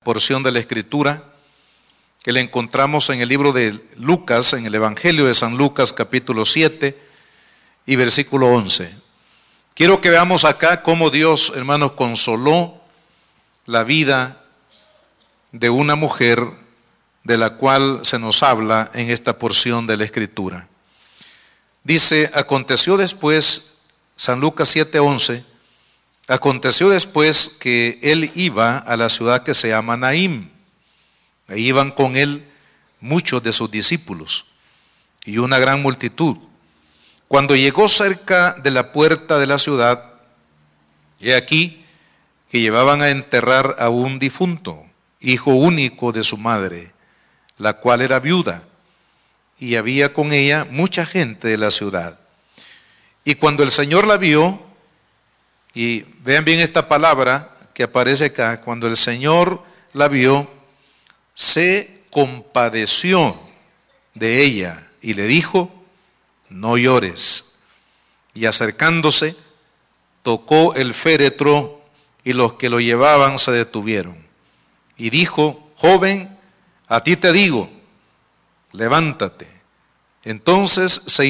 porción de la Escritura que la encontramos en el libro de Lucas, en el Evangelio de San Lucas, capítulo 7 y versículo 11. Quiero que veamos acá cómo Dios, hermanos, consoló la vida de una mujer de la cual se nos habla en esta porción de la Escritura. Dice, aconteció después, San Lucas 7:11, aconteció después que él iba a la ciudad que se llama Naín. Ahí iban con él muchos de sus discípulos y una gran multitud. Cuando llegó cerca de la puerta de la ciudad, he aquí que llevaban a enterrar a un difunto, hijo único de su madre, la cual era viuda, y había con ella mucha gente de la ciudad. Y cuando el Señor la vio, y vean bien esta palabra que aparece acá, cuando el Señor la vio, se compadeció de ella y le dijo, no llores. Y acercándose, tocó el féretro y los que lo llevaban se detuvieron. Y dijo, joven, a ti te digo, levántate. Entonces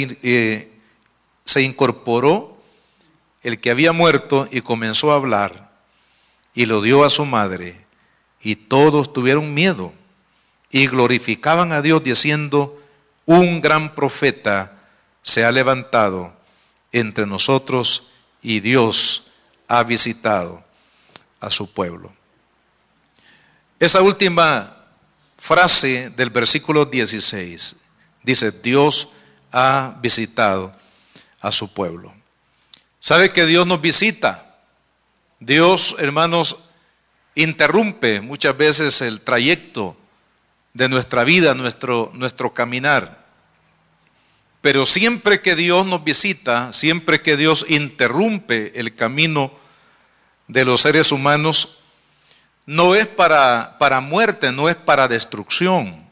se incorporó el que había muerto y comenzó a hablar y lo dio a su madre. Y todos tuvieron miedo y glorificaban a Dios diciendo, un gran profeta se ha levantado entre nosotros y Dios ha visitado a su pueblo. Esa última frase del versículo 16 dice, Dios ha visitado a su pueblo. ¿Sabe que Dios nos visita? Dios, hermanos, interrumpe muchas veces el trayecto de nuestra vida, nuestro caminar. Pero siempre que Dios nos visita, siempre que Dios interrumpe el camino de los seres humanos, no es para muerte, no es para destrucción,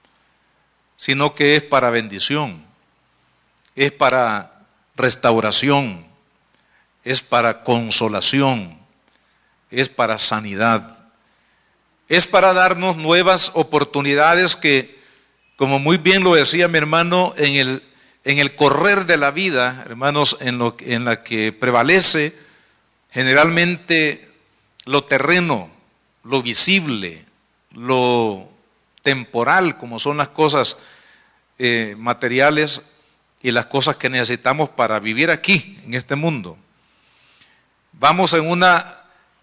sino que es para bendición, es para restauración, es para consolación, es para sanidad, es para darnos nuevas oportunidades que, como muy bien lo decía mi hermano, en el correr de la vida, hermanos, en la que prevalece generalmente lo terreno, lo visible, lo temporal, como son las cosas materiales y las cosas que necesitamos para vivir aquí, en este mundo. Vamos en una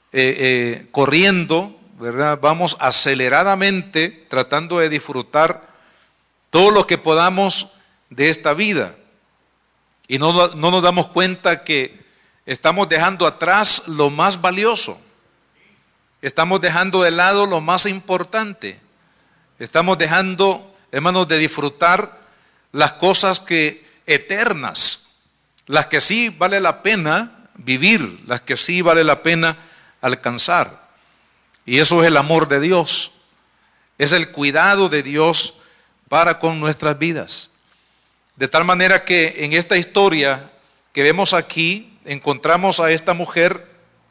corriendo, ¿verdad? Vamos aceleradamente tratando de disfrutar todo lo que podamos de esta vida. Y no nos damos cuenta que estamos dejando atrás lo más valioso. Estamos dejando de lado lo más importante. Estamos dejando, hermanos, de disfrutar las cosas eternas, las que sí vale la pena vivir, las que sí vale la pena alcanzar. Y eso es el amor de Dios, es el cuidado de Dios para con nuestras vidas. De tal manera que en esta historia que vemos aquí, encontramos a esta mujer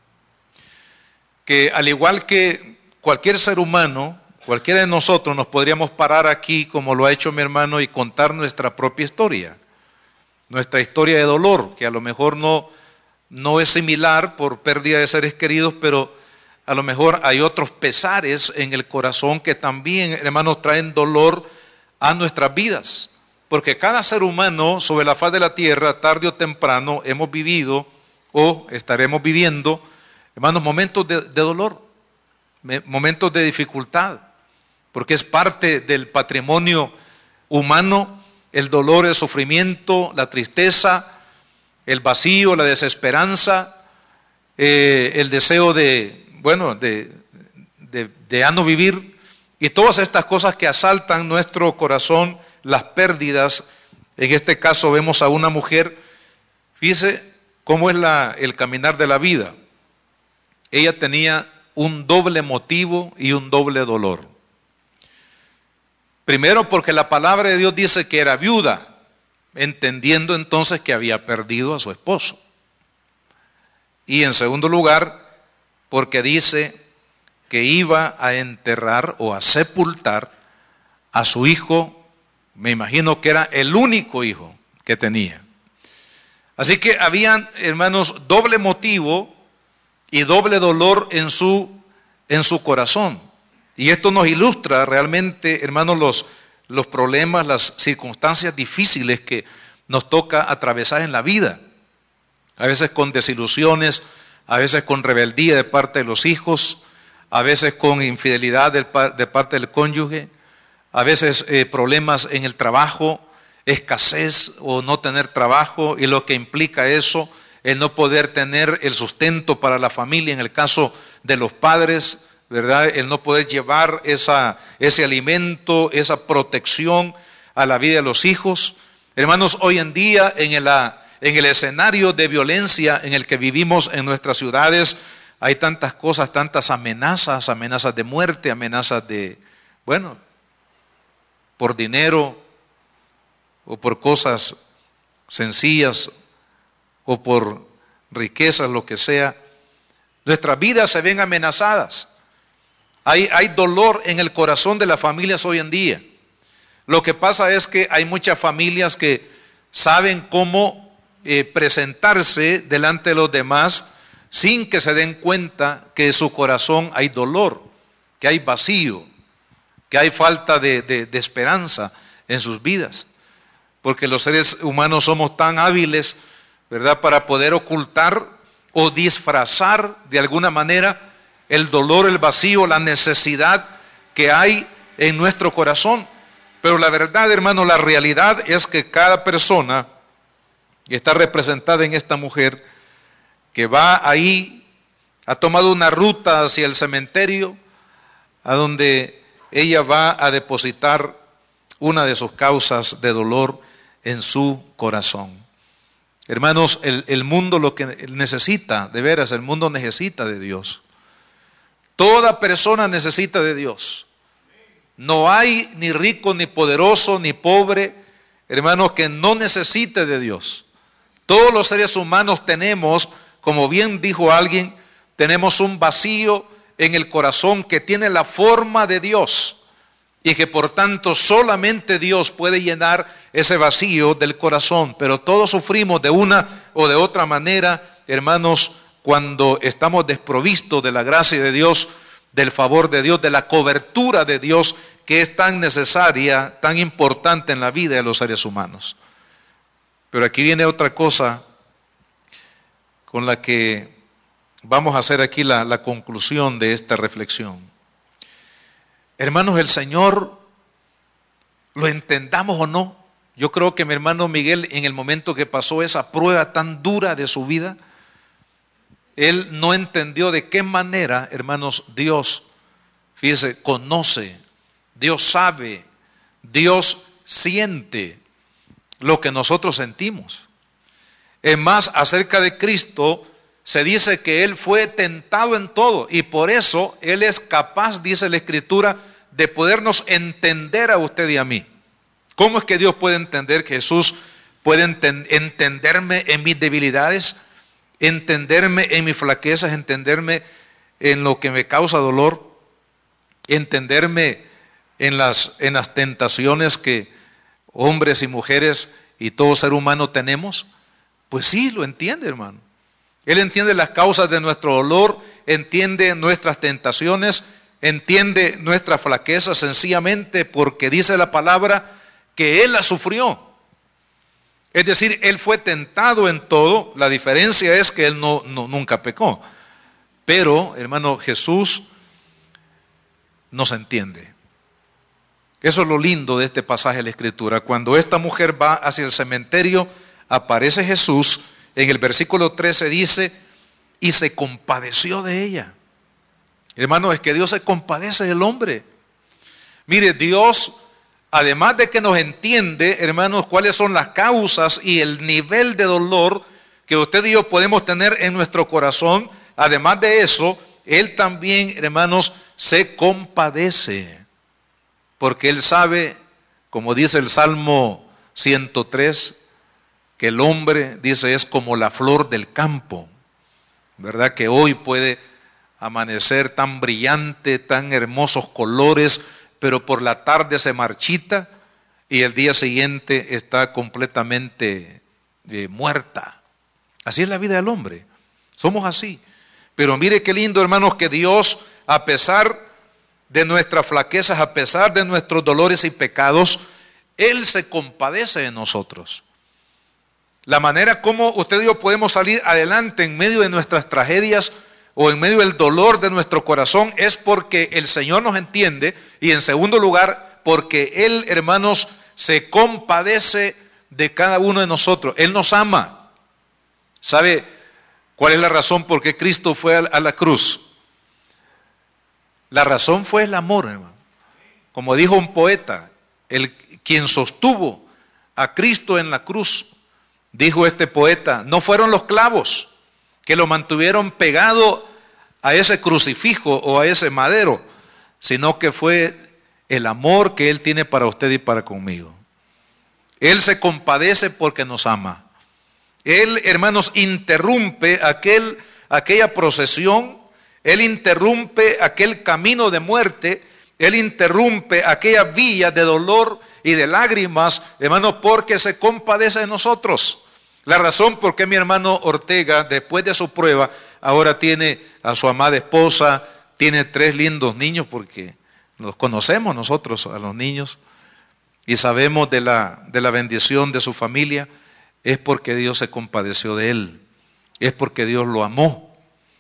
que, al igual que cualquier ser humano, cualquiera de nosotros nos podríamos parar aquí como lo ha hecho mi hermano y contar nuestra propia historia, nuestra historia de dolor, que a lo mejor no es similar por pérdida de seres queridos, pero a lo mejor hay otros pesares en el corazón que también, hermanos, traen dolor a nuestras vidas. Porque cada ser humano sobre la faz de la tierra, tarde o temprano, hemos vivido o estaremos viviendo, hermanos, momentos de dolor, momentos de dificultad, porque es parte del patrimonio humano, el dolor, el sufrimiento, la tristeza, el vacío, la desesperanza, el deseo de ya no vivir, y todas estas cosas que asaltan nuestro corazón, las pérdidas. En este caso vemos a una mujer, fíjese cómo es el caminar de la vida. Ella tenía un doble motivo y un doble dolor. Primero, porque la palabra de Dios dice que era viuda, entendiendo entonces que había perdido a su esposo. Y en segundo lugar, porque dice que iba a enterrar o a sepultar a su hijo, me imagino que era el único hijo que tenía. Así que habían, hermanos, doble motivo y doble dolor en su corazón. Y esto nos ilustra realmente, hermanos, los problemas, las circunstancias difíciles que nos toca atravesar en la vida. A veces con desilusiones, a veces con rebeldía de parte de los hijos, a veces con infidelidad de parte del cónyuge, a veces problemas en el trabajo, escasez o no tener trabajo y lo que implica eso, el no poder tener el sustento para la familia, en el caso de los padres, ¿verdad? El no poder llevar ese alimento, esa protección a la vida de los hijos. Hermanos, hoy en día en el escenario de violencia en el que vivimos en nuestras ciudades, hay tantas cosas, tantas amenazas de muerte, amenazas por dinero o por cosas sencillas o por riquezas, lo que sea. Nuestras vidas se ven amenazadas. Hay dolor en el corazón de las familias hoy en día. Lo que pasa es que hay muchas familias que saben cómo presentarse delante de los demás sin que se den cuenta que en su corazón hay dolor, que hay vacío, que hay falta de esperanza en sus vidas. Porque los seres humanos somos tan hábiles, ¿verdad?, para poder ocultar o disfrazar de alguna manera el dolor, el vacío, la necesidad que hay en nuestro corazón. Pero la verdad, hermano, la realidad es que cada persona está representada en esta mujer que va ahí, ha tomado una ruta hacia el cementerio, a donde ella va a depositar una de sus causas de dolor en su corazón. Hermanos, el mundo lo que necesita, de veras, el mundo necesita de Dios. Toda persona necesita de Dios. No hay ni rico, ni poderoso, ni pobre, hermanos, que no necesite de Dios. Todos los seres humanos tenemos, como bien dijo alguien, tenemos un vacío en el corazón que tiene la forma de Dios y que por tanto solamente Dios puede llenar ese vacío del corazón. Pero todos sufrimos de una o de otra manera, hermanos, cuando estamos desprovistos de la gracia de Dios, del favor de Dios, de la cobertura de Dios, que es tan necesaria, tan importante en la vida de los seres humanos. Pero aquí viene otra cosa con la que vamos a hacer aquí la conclusión de esta reflexión. Hermanos, el Señor, lo entendamos o no, yo creo que mi hermano Miguel, en el momento que pasó esa prueba tan dura de su vida, él no entendió de qué manera, hermanos, Dios, fíjese, conoce, Dios sabe, Dios siente lo que nosotros sentimos. Es más, acerca de Cristo se dice que Él fue tentado en todo y por eso Él es capaz, dice la Escritura, de podernos entender a usted y a mí. ¿Cómo es que Dios puede entender, que Jesús puede entenderme en mis debilidades, entenderme en mis flaquezas, entenderme en lo que me causa dolor, entenderme en las tentaciones que hombres y mujeres y todo ser humano tenemos? Pues sí, lo entiende, hermano. Él entiende las causas de nuestro dolor, entiende nuestras tentaciones, entiende nuestras flaquezas, sencillamente porque dice la palabra que Él las sufrió. Es decir, Él fue tentado en todo. La diferencia es que Él nunca pecó. Pero, hermano, Jesús nos entiende. Eso es lo lindo de este pasaje de la Escritura. Cuando esta mujer va hacia el cementerio, aparece Jesús. En el versículo 13 dice, y se compadeció de ella. Hermano, es que Dios se compadece del hombre. Mire, Dios, además de que nos entiende, hermanos, cuáles son las causas y el nivel de dolor que usted y yo podemos tener en nuestro corazón, además de eso, Él también, hermanos, se compadece. Porque Él sabe, como dice el Salmo 103, que el hombre, dice, es como la flor del campo, ¿verdad? Que hoy puede amanecer tan brillante, tan hermosos colores, pero por la tarde se marchita y el día siguiente está completamente muerta. Así es la vida del hombre. Somos así. Pero mire qué lindo, hermanos, que Dios, a pesar de nuestras flaquezas, a pesar de nuestros dolores y pecados, Él se compadece de nosotros. La manera como usted y yo podemos salir adelante en medio de nuestras tragedias o en medio del dolor de nuestro corazón es porque el Señor nos entiende, y en segundo lugar, porque Él, hermanos, se compadece de cada uno de nosotros. Él nos ama. ¿Sabe cuál es la razón por qué Cristo fue a la cruz? La razón fue el amor, hermano. Como dijo un poeta, quien sostuvo a Cristo en la cruz, dijo este poeta, no fueron los clavos que lo mantuvieron pegado a ese crucifijo o a ese madero, sino que fue el amor que Él tiene para usted y para conmigo. Él se compadece porque nos ama. Él, hermanos, interrumpe aquella procesión. Él interrumpe aquel camino de muerte. Él interrumpe aquella vía de dolor y de lágrimas, hermano, porque se compadece de nosotros. La razón por qué mi hermano Ortega, después de su prueba, ahora tiene a su amada esposa, tiene 3 lindos niños, porque los conocemos nosotros a los niños y sabemos de la bendición de su familia, es porque Dios se compadeció de él, es porque Dios lo amó,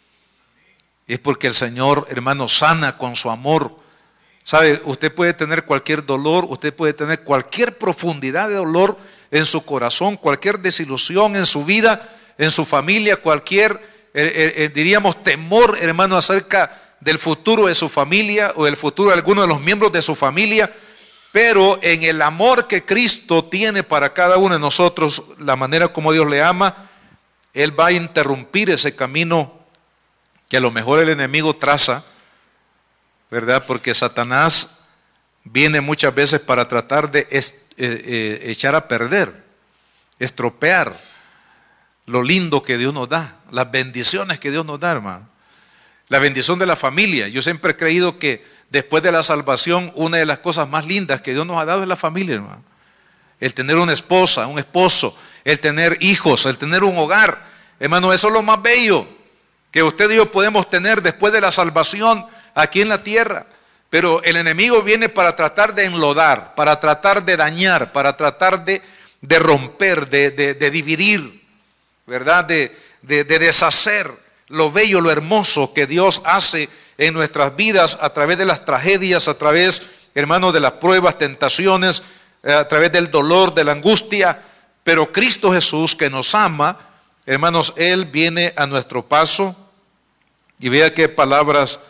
es porque el Señor, hermano, sana con su amor. ¿Sabe? Usted puede tener cualquier dolor, usted puede tener cualquier profundidad de dolor en su corazón, cualquier desilusión en su vida, en su familia, cualquier, diríamos, temor, hermano, acerca del futuro de su familia o del futuro de alguno de los miembros de su familia, pero en el amor que Cristo tiene para cada uno de nosotros, la manera como Dios le ama, Él va a interrumpir ese camino que a lo mejor el enemigo traza, ¿verdad? Porque Satanás viene muchas veces para tratar de echar a perder, estropear lo lindo que Dios nos da, las bendiciones que Dios nos da, hermano. La bendición de la familia. Yo siempre he creído que después de la salvación, una de las cosas más lindas que Dios nos ha dado es la familia, hermano. El tener una esposa, un esposo, el tener hijos, el tener un hogar. Hermano, eso es lo más bello que usted y yo podemos tener después de la salvación aquí en la tierra. Pero el enemigo viene para tratar de enlodar, para tratar de dañar, para tratar de romper, de dividir, ¿verdad? De deshacer lo bello, lo hermoso que Dios hace en nuestras vidas a través de las tragedias, a través, hermanos, de las pruebas, tentaciones, a través del dolor, de la angustia. Pero Cristo Jesús, que nos ama, hermanos, Él viene a nuestro paso. Y vea qué palabras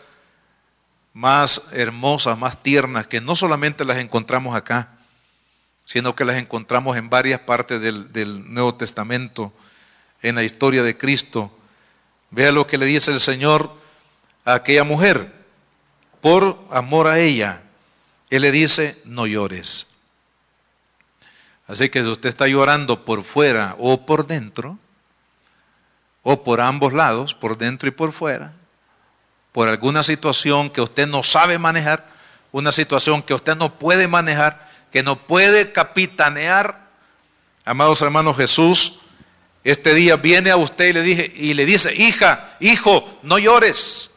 más hermosas, más tiernas, que no solamente las encontramos acá, sino que las encontramos en varias partes del Nuevo Testamento, en la historia de Cristo. Vea lo que le dice el Señor a aquella mujer. Por amor a ella, Él le dice, no llores. Así que si usted está llorando por fuera o por dentro, o por ambos lados, por dentro y por fuera, por alguna situación que usted no sabe manejar, una situación que usted no puede manejar, que no puede capitanear, amados hermanos, Jesús este día viene a usted y le dice, hija, hijo, no llores,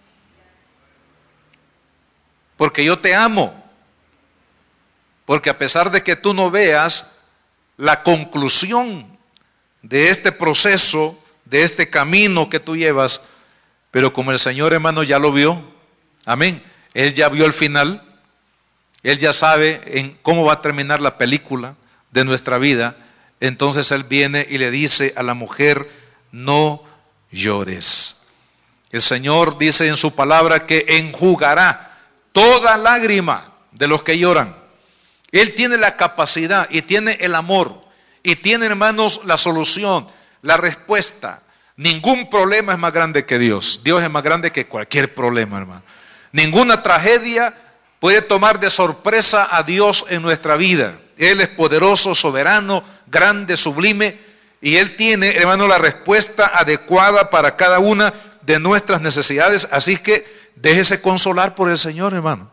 porque yo te amo, porque a pesar de que tú no veas la conclusión de este proceso, de este camino que tú llevas, pero como el Señor, hermano, ya lo vio, amén, Él ya vio el final, Él ya sabe en cómo va a terminar la película de nuestra vida. Entonces Él viene y le dice a la mujer, no llores. El Señor dice en su palabra que enjugará toda lágrima de los que lloran. Él tiene la capacidad y tiene el amor y tiene, hermanos, la solución, la respuesta. Ningún problema es más grande que Dios. Dios es más grande que cualquier problema, hermano. Ninguna tragedia puede tomar de sorpresa a Dios en nuestra vida. Él es poderoso, soberano, grande, sublime, y Él tiene, hermano, la respuesta adecuada para cada una de nuestras necesidades. Así que déjese consolar por el Señor, hermano.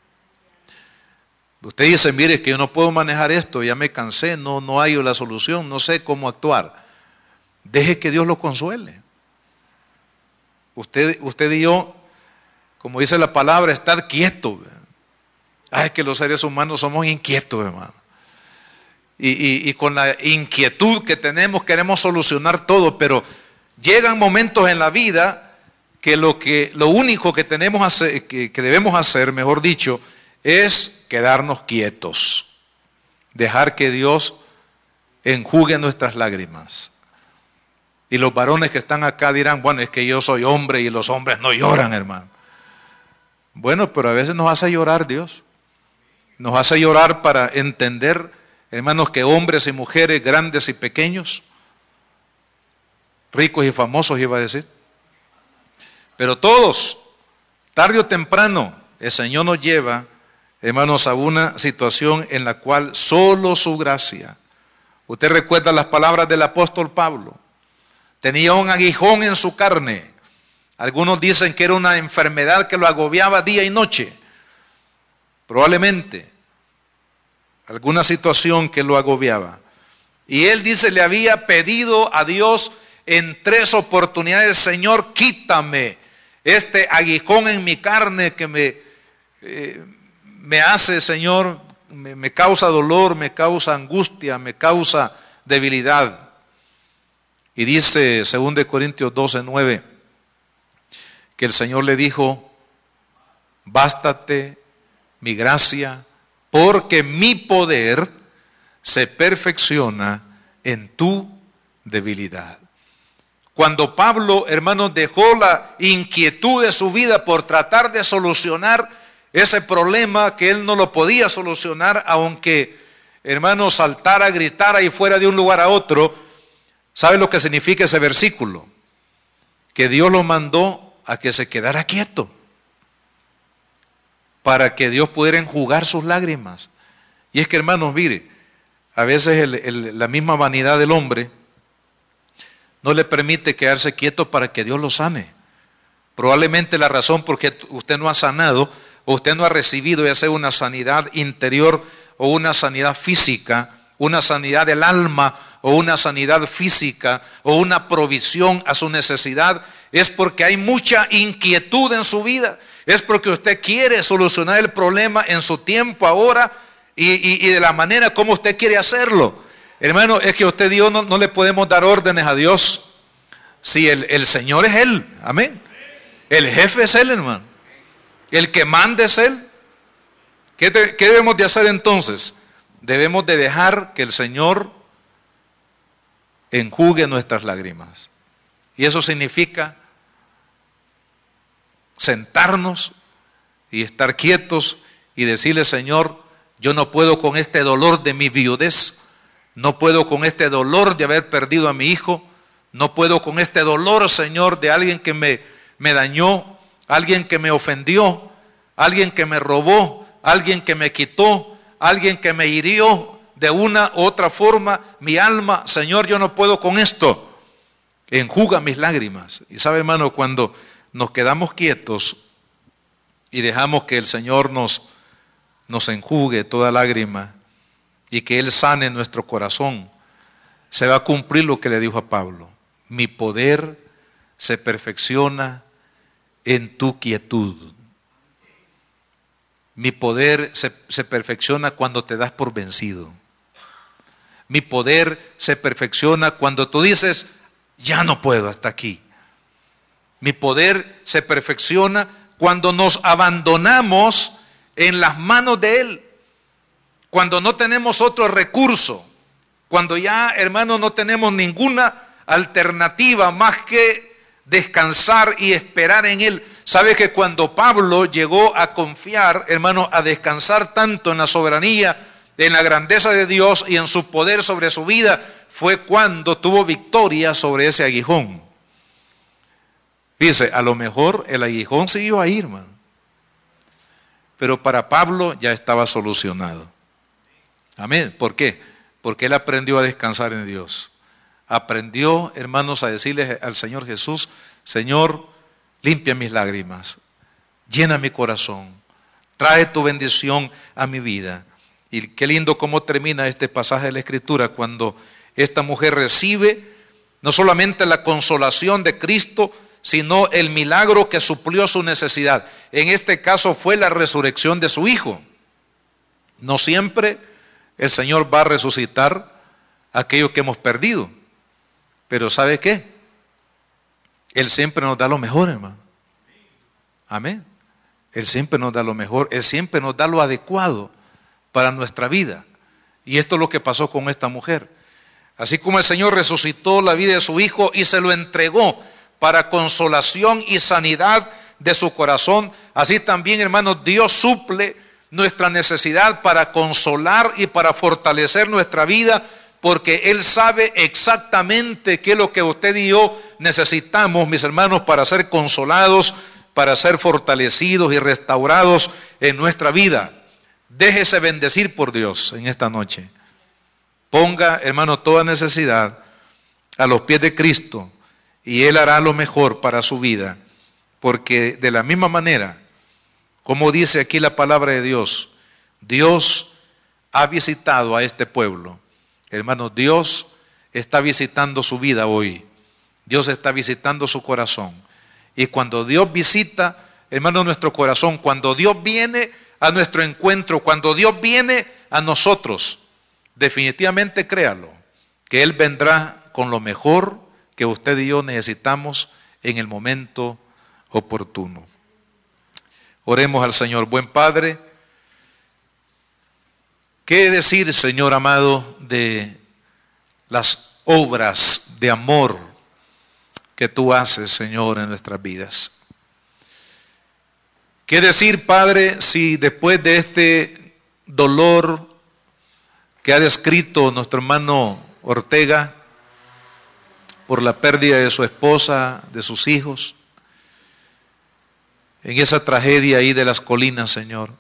Usted dice, mire, que yo no puedo manejar esto, ya me cansé, no hay la solución, no sé cómo actuar. Deje que Dios lo consuele. Usted y yo, como dice la palabra, estar quieto. Es que los seres humanos somos inquietos, hermano. Y con la inquietud que tenemos queremos solucionar todo, pero llegan momentos en la vida que lo único que tenemos hacer, que debemos hacer, mejor dicho, es quedarnos quietos, dejar que Dios enjugue nuestras lágrimas. Y los varones que están acá dirán, bueno, es que yo soy hombre y los hombres no lloran, hermano. Bueno, pero a veces nos hace llorar Dios. Nos hace llorar para entender, hermanos, que hombres y mujeres, grandes y pequeños, ricos y famosos, iba a decir, pero todos, tarde o temprano, el Señor nos lleva, hermanos, a una situación en la cual solo su gracia. Usted recuerda las palabras del apóstol Pablo. Tenía un aguijón en su carne. Algunos dicen que era una enfermedad que lo agobiaba día y noche. Probablemente alguna situación que lo agobiaba. Y él dice, le había pedido a Dios en 3 oportunidades, Señor, quítame este aguijón en mi carne que me hace, Señor, me causa dolor, me causa angustia, me causa debilidad. Y dice 2 Corintios 12:9 que el Señor le dijo, bástate mi gracia, porque mi poder se perfecciona en tu debilidad. Cuando Pablo, hermanos, dejó la inquietud de su vida por tratar de solucionar ese problema que él no lo podía solucionar, aunque, hermanos, saltara, gritara y fuera de un lugar a otro, ¿sabe lo que significa ese versículo? Que Dios lo mandó a que se quedara quieto, para que Dios pudiera enjugar sus lágrimas. Y es que, hermanos, mire, a veces la misma vanidad del hombre no le permite quedarse quieto para que Dios lo sane. Probablemente la razón por qué usted no ha sanado, o usted no ha recibido ya sea una sanidad interior o una sanidad física, una sanidad del alma o una sanidad física o una provisión a su necesidad, es porque hay mucha inquietud en su vida. Es porque usted quiere solucionar el problema en su tiempo ahora y de la manera como usted quiere hacerlo. Hermano, es que usted y yo no le podemos dar órdenes a Dios si el Señor es Él. Amén. El jefe es Él, hermano. El que manda es Él. ¿Qué debemos de hacer entonces? Debemos de dejar que el Señor enjugue nuestras lágrimas. Y eso significa sentarnos y estar quietos y decirle, Señor, yo no puedo con este dolor de mi viudez, no puedo con este dolor de haber perdido a mi hijo, no puedo con este dolor, Señor, de alguien que me dañó, alguien que me ofendió, alguien que me robó, alguien que me quitó, alguien que me hirió de una u otra forma mi alma. Señor, yo no puedo con esto. Enjuga mis lágrimas. Y sabe, hermano, cuando nos quedamos quietos y dejamos que el Señor nos enjugue toda lágrima y que Él sane nuestro corazón, se va a cumplir lo que le dijo a Pablo: mi poder se perfecciona en tu quietud. Mi poder se perfecciona cuando te das por vencido. Mi poder se perfecciona cuando tú dices, ya no puedo, hasta aquí. Mi poder se perfecciona cuando nos abandonamos en las manos de Él. Cuando no tenemos otro recurso. Cuando ya, hermano, no tenemos ninguna alternativa más que descansar y esperar en Él. ¿Sabe que cuando Pablo llegó a confiar, hermano, a descansar tanto en la soberanía, en la grandeza de Dios y en su poder sobre su vida, fue cuando tuvo victoria sobre ese aguijón? Dice, a lo mejor el aguijón siguió ahí, hermano, pero para Pablo ya estaba solucionado. Amén. ¿Por qué? Porque él aprendió a descansar en Dios. Aprendió, hermanos, a decirle al Señor Jesús, Señor, limpia mis lágrimas, llena mi corazón, trae tu bendición a mi vida. Y qué lindo cómo termina este pasaje de la Escritura cuando esta mujer recibe no solamente la consolación de Cristo, sino el milagro que suplió su necesidad. En este caso fue la resurrección de su hijo. No siempre el Señor va a resucitar aquello que hemos perdido, pero ¿sabe qué? Él siempre nos da lo mejor, hermano. Amén. Él siempre nos da lo mejor, Él siempre nos da lo adecuado para nuestra vida. Y esto es lo que pasó con esta mujer. Así como el Señor resucitó la vida de su hijo y se lo entregó para consolación y sanidad de su corazón, así también, hermanos, Dios suple nuestra necesidad para consolar y para fortalecer nuestra vida, porque Él sabe exactamente qué es lo que usted y yo necesitamos, mis hermanos, para ser consolados, para ser fortalecidos y restaurados en nuestra vida. Déjese bendecir por Dios en esta noche. Ponga, hermano, toda necesidad a los pies de Cristo y Él hará lo mejor para su vida, porque de la misma manera, como dice aquí la palabra de Dios, Dios ha visitado a este pueblo. Hermanos, Dios está visitando su vida hoy. Dios está visitando su corazón. Y cuando Dios visita, hermanos, nuestro corazón, cuando Dios viene a nuestro encuentro, cuando Dios viene a nosotros, definitivamente créalo, que Él vendrá con lo mejor que usted y yo necesitamos en el momento oportuno. Oremos al Señor. Buen Padre, ¿qué decir, Señor amado, de las obras de amor que tú haces, Señor, en nuestras vidas? ¿Qué decir, Padre, si después de este dolor que ha descrito nuestro hermano Ortega por la pérdida de su esposa, de sus hijos, en esa tragedia ahí de las colinas, Señor,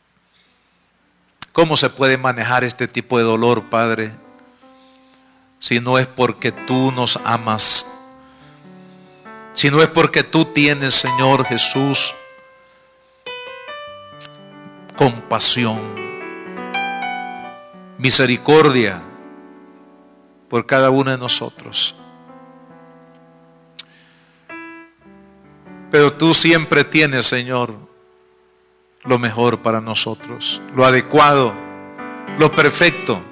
¿cómo se puede manejar este tipo de dolor, Padre, si no es porque tú nos amas? Si no es porque tú tienes, Señor Jesús, compasión, misericordia por cada uno de nosotros. Pero tú siempre tienes, Señor, lo mejor para nosotros, lo adecuado, lo perfecto.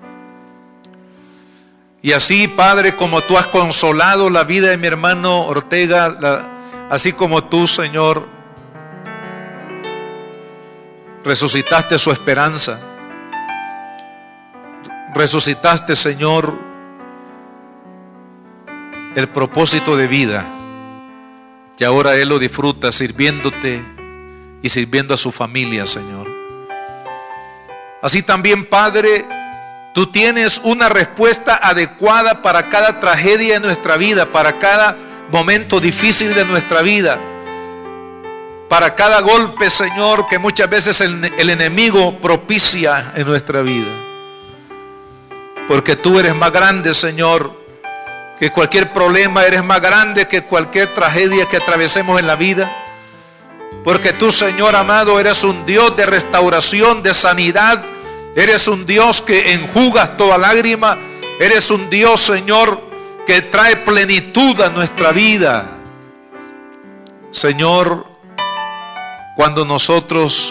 Y así, Padre, como tú has consolado la vida de mi hermano Ortega, así como tú, Señor, resucitaste su esperanza, resucitaste, Señor, el propósito de vida, y ahora Él lo disfruta sirviéndote y sirviendo a su familia, Señor. Así también, Padre, tú tienes una respuesta adecuada para cada tragedia de nuestra vida, para cada momento difícil de nuestra vida, para cada golpe, Señor, que muchas veces el enemigo propicia en nuestra vida. Porque tú eres más grande, Señor, que cualquier problema, eres más grande que cualquier tragedia que atravesemos en la vida. Porque tú, Señor amado, eres un Dios de restauración, de sanidad. Eres un Dios que enjugas toda lágrima. Eres un Dios, Señor, que trae plenitud a nuestra vida. Señor, cuando nosotros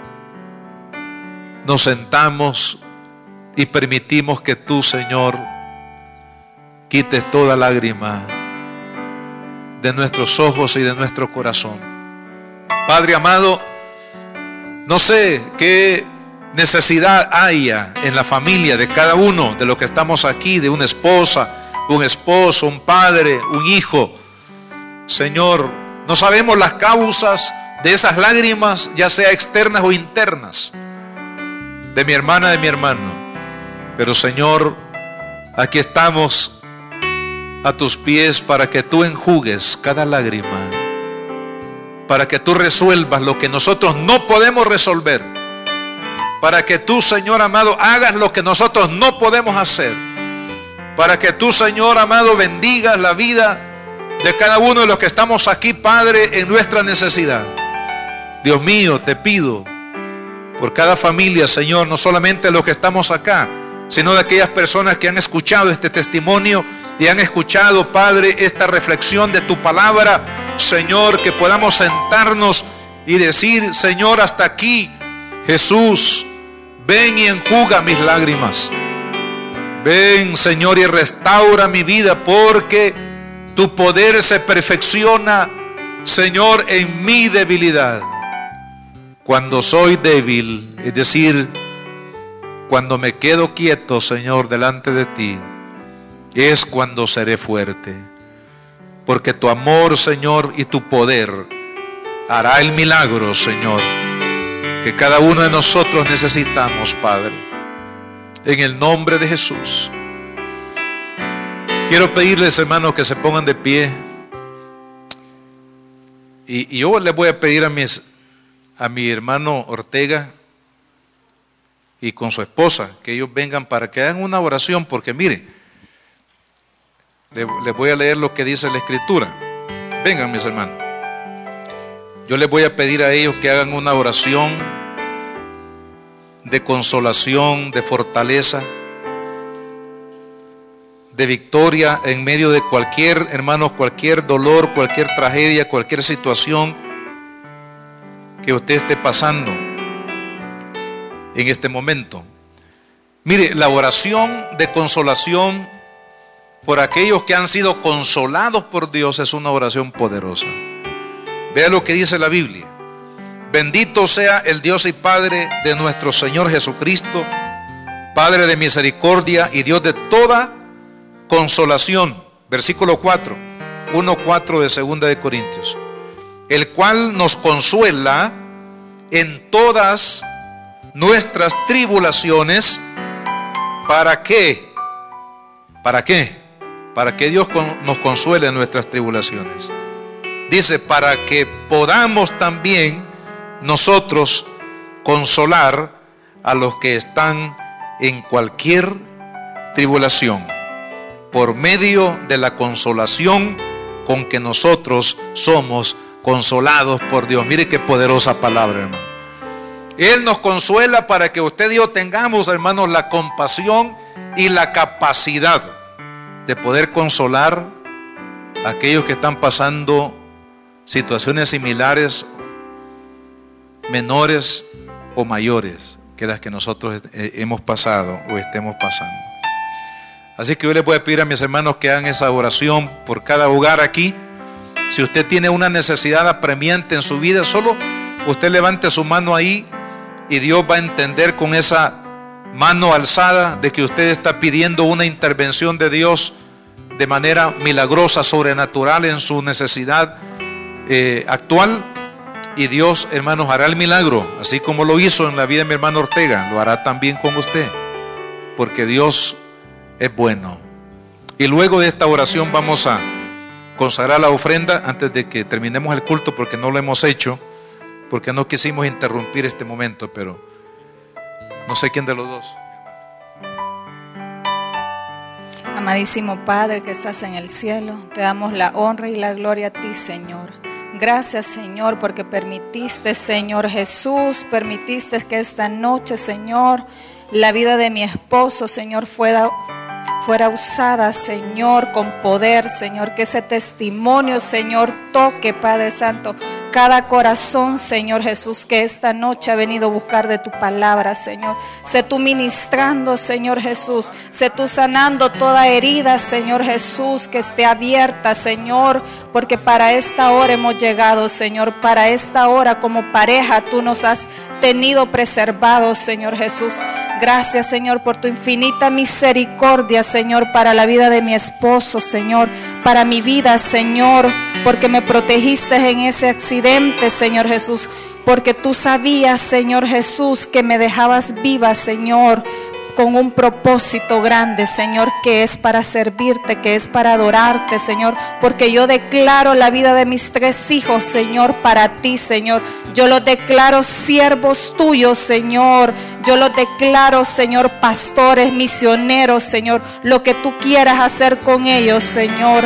nos sentamos y permitimos que tú, Señor, quites toda lágrima de nuestros ojos y de nuestro corazón. Padre amado, no sé qué necesidad haya en la familia de cada uno de los que estamos aquí, de una esposa, un esposo, un padre, un hijo. Señor, no sabemos las causas de esas lágrimas, ya sea externas o internas, de mi hermana, de mi hermano. Pero, Señor, aquí estamos a tus pies para que tú enjugues cada lágrima, para que tú resuelvas lo que nosotros no podemos resolver, para que tú, Señor amado, hagas lo que nosotros no podemos hacer, para que tú, Señor amado, bendigas la vida de cada uno de los que estamos aquí, Padre, en nuestra necesidad. Dios mío, te pido por cada familia, Señor, no solamente los que estamos acá, sino de aquellas personas que han escuchado este testimonio y han escuchado, Padre, esta reflexión de tu palabra. Señor, que podamos sentarnos y decir: Señor, hasta aquí. Jesús, ven y enjuga mis lágrimas. Ven, Señor, y restaura mi vida, porque tu poder se perfecciona, Señor, en mi debilidad. Cuando soy débil, es decir, cuando me quedo quieto, Señor, delante de ti, es cuando seré fuerte. Porque tu amor, Señor, y tu poder hará el milagro, Señor, que cada uno de nosotros necesitamos, Padre. En el nombre de Jesús. Quiero pedirles, hermanos, que se pongan de pie. Y yo les voy a pedir a mi hermano Ortega y con su esposa, que ellos vengan para que hagan una oración, porque mire, les voy a leer lo que dice la Escritura. Vengan, mis hermanos. Yo les voy a pedir a ellos que hagan una oración de consolación, de fortaleza, de victoria en medio de cualquier, hermanos, cualquier dolor, cualquier tragedia, cualquier situación que usted esté pasando en este momento. Mire, la oración de consolación por aquellos que han sido consolados por Dios es una oración poderosa. Vea lo que dice la Biblia. Bendito sea el Dios y Padre de nuestro Señor Jesucristo, Padre de misericordia y Dios de toda consolación. Versículo 4, 1:4 de 2 de Corintios. El cual nos consuela en todas nuestras tribulaciones. ¿Para qué? ¿Para qué? Para que Dios nos consuele en nuestras tribulaciones. Dice, para que podamos también nosotros consolar a los que están en cualquier tribulación, por medio de la consolación con que nosotros somos consolados por Dios. Mire qué poderosa palabra, hermano. Él nos consuela para que usted y yo tengamos, hermanos, la compasión y la capacidad de poder consolar a aquellos que están pasando situaciones similares, menores o mayores que las que nosotros hemos pasado o estemos pasando. Así que yo les voy a pedir a mis hermanos que hagan esa oración por cada hogar aquí. Si usted tiene una necesidad apremiante en su vida, solo usted levante su mano ahí y Dios va a entender con esa mano alzada de que usted está pidiendo una intervención de Dios de manera milagrosa, sobrenatural en su necesidad actual. Y Dios, hermanos, hará el milagro, así como lo hizo en la vida de mi hermano Ortega, lo hará también con usted, porque Dios es bueno. Y luego de esta oración vamos a consagrar la ofrenda antes de que terminemos el culto, porque no lo hemos hecho, porque no quisimos interrumpir este momento, pero no sé quién de los dos. Amadísimo Padre que estás en el cielo, te damos la honra y la gloria a ti, Señor. Gracias, Señor, porque permitiste, Señor Jesús, permitiste que esta noche, Señor, la vida de mi esposo, Señor, fuera usada, Señor, con poder, Señor, que ese testimonio, Señor, toque, Padre Santo, cada corazón, Señor Jesús, que esta noche ha venido a buscar de tu palabra, Señor. Sé tú ministrando, Señor Jesús. Sé tú sanando toda herida, Señor Jesús, que esté abierta, Señor, porque para esta hora hemos llegado, Señor. Para esta hora como pareja tú nos has tenido preservados, Señor Jesús. Gracias, Señor, por tu infinita misericordia, Señor, para la vida de mi esposo, Señor, para mi vida, Señor, porque me protegiste en ese accidente, Señor Jesús, porque tú sabías, Señor Jesús, que me dejabas viva, Señor, con un propósito grande, Señor, que es para servirte, que es para adorarte, Señor, porque yo declaro la vida de mis 3 hijos, Señor, para ti, Señor. Yo los declaro siervos tuyos, Señor. Yo los declaro, Señor, pastores, misioneros, Señor, lo que tú quieras hacer con ellos, Señor.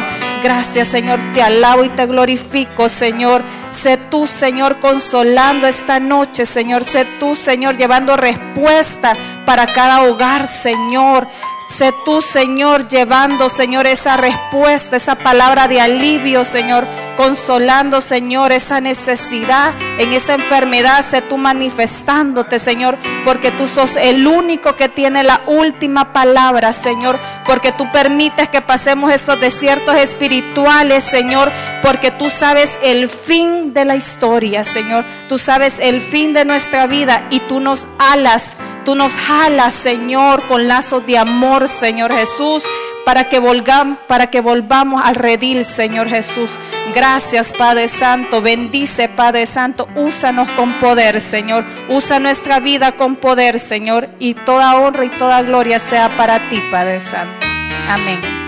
Gracias, Señor, te alabo y te glorifico, Señor. Sé tú, Señor, consolando esta noche, Señor. Sé tú, Señor, llevando respuesta para cada hogar, Señor. Sé tú, Señor, llevando, Señor, esa respuesta, esa palabra de alivio, Señor, consolando, Señor, esa necesidad en esa enfermedad. Sé tú manifestándote, Señor, porque tú sos el único que tiene la última palabra, Señor, porque tú permites que pasemos estos desiertos espirituales, Señor, porque tú sabes el fin de la historia, Señor. Tú sabes el fin de nuestra vida y tú nos jalas, Señor, con lazos de amor, Señor Jesús, para que volvamos al redil, Señor Jesús. Gracias, Padre Santo. Bendice, Padre Santo. Úsanos con poder, Señor. Usa nuestra vida con poder, Señor. Y toda honra y toda gloria sea para ti, Padre Santo. Amén.